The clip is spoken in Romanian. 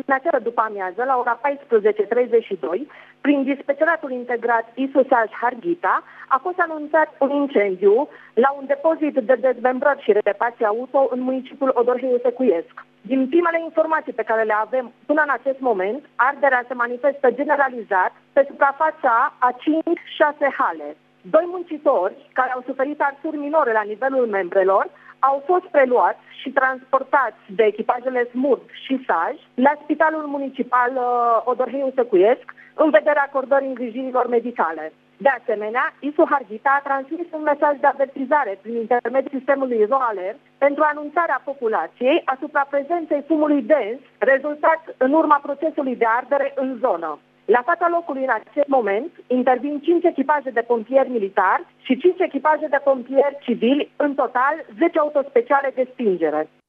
această după-amiază, la ora 14:32, prin dispeceratul integrat ISU-SAJ Harghita, a fost anunțat un incendiu la un depozit de dezmembrări și reparații auto în municipiul Odorheiu Secuiesc. Din primele informații pe care le avem până în acest moment, arderea se manifestă generalizat pe suprafața a 5-6 hale. 2 muncitori care au suferit arsuri minore la nivelul membrelor au fost preluați și transportați de echipajele SMURD și SAJ la Spitalul Municipal Odorheiu Secuiesc în vederea acordării îngrijirilor medicale. De asemenea, ISU Harghita a transmis un mesaj de avertizare prin intermediul sistemului RoAlert pentru anunțarea populației asupra prezenței fumului dens rezultat în urma procesului de ardere în zonă. La fața locului în acest moment intervin 5 echipaje de pompieri militari și 5 echipaje de pompieri civili, în total 10 autospeciale de stingere.